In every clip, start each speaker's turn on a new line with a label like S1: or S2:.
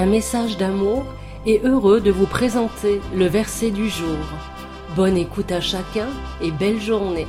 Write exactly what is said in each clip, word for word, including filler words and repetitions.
S1: un message d'amour et heureux de vous présenter le verset du jour. Bonne écoute à chacun et belle journée.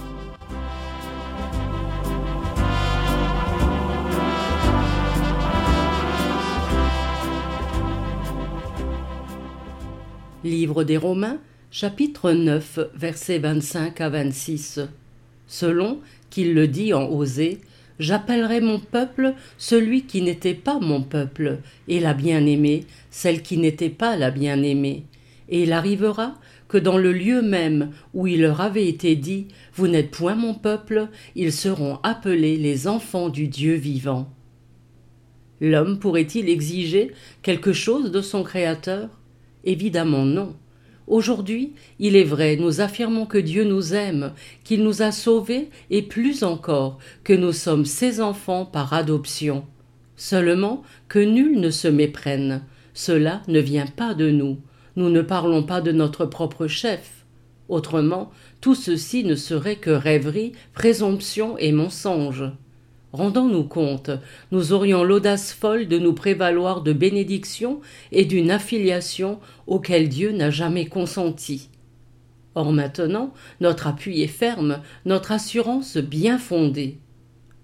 S1: Livre des Romains, chapitre neuf, versets vingt-cinq à vingt-six. Selon qu'il le dit en Osée, « J'appellerai mon peuple celui qui n'était pas mon peuple, et la bien-aimée, celle qui n'était pas la bien-aimée. Et il arrivera que dans le lieu même où il leur avait été dit « Vous n'êtes point mon peuple », ils seront appelés les enfants du Dieu vivant. » L'homme pourrait-il exiger quelque chose de son Créateur ? Évidemment non. Aujourd'hui, il est vrai, nous affirmons que Dieu nous aime, qu'il nous a sauvés et plus encore, que nous sommes ses enfants par adoption. Seulement que nul ne se méprenne. Cela ne vient pas de nous. Nous ne parlons pas de notre propre chef. Autrement, tout ceci ne serait que rêverie, présomption et mensonge. Rendons-nous compte, nous aurions l'audace folle de nous prévaloir de bénédictions et d'une affiliation auquel Dieu n'a jamais consenti. Or maintenant, notre appui est ferme, notre assurance bien fondée. Pourquoi ?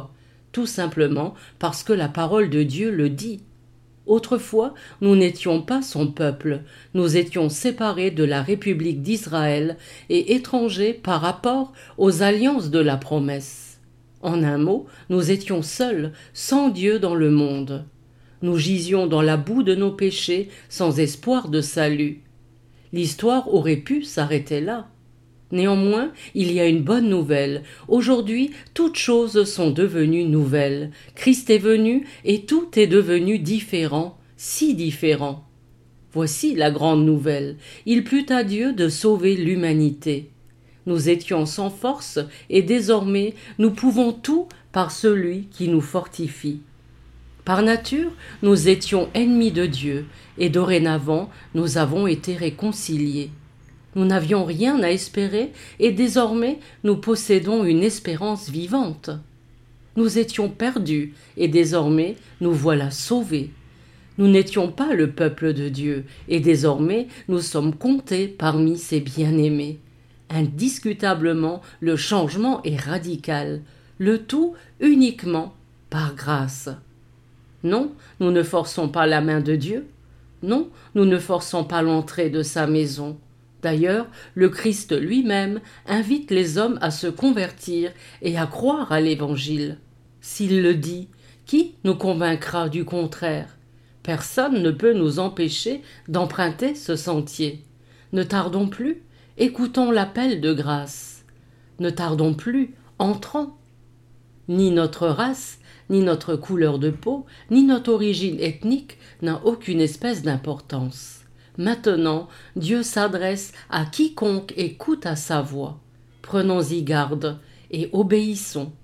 S1: Tout simplement parce que la parole de Dieu le dit. Autrefois, nous n'étions pas son peuple, nous étions séparés de la République d'Israël et étrangers par rapport aux alliances de la promesse. En un mot, nous étions seuls, sans Dieu dans le monde. Nous gisions dans la boue de nos péchés, sans espoir de salut. L'histoire aurait pu s'arrêter là. Néanmoins, il y a une bonne nouvelle. Aujourd'hui, toutes choses sont devenues nouvelles. Christ est venu et tout est devenu différent, si différent. Voici la grande nouvelle. Il plut à Dieu de sauver l'humanité. Nous étions sans force et désormais nous pouvons tout par celui qui nous fortifie. Par nature, nous étions ennemis de Dieu et dorénavant nous avons été réconciliés. Nous n'avions rien à espérer et désormais nous possédons une espérance vivante. Nous étions perdus et désormais nous voilà sauvés. Nous n'étions pas le peuple de Dieu et désormais nous sommes comptés parmi ses bien-aimés. Indiscutablement, le changement est radical, le tout uniquement par grâce. Non, nous ne forçons pas la main de Dieu. Non, nous ne forçons pas l'entrée de sa maison. D'ailleurs, le Christ lui-même invite les hommes à se convertir et à croire à l'Évangile. S'il le dit, qui nous convaincra du contraire ? Personne ne peut nous empêcher d'emprunter ce sentier. Ne tardons plus. Écoutons l'appel de grâce. Ne tardons plus, entrons. Ni notre race, ni notre couleur de peau, ni notre origine ethnique n'a aucune espèce d'importance. Maintenant, Dieu s'adresse à quiconque écoute à sa voix. Prenons-y garde et obéissons.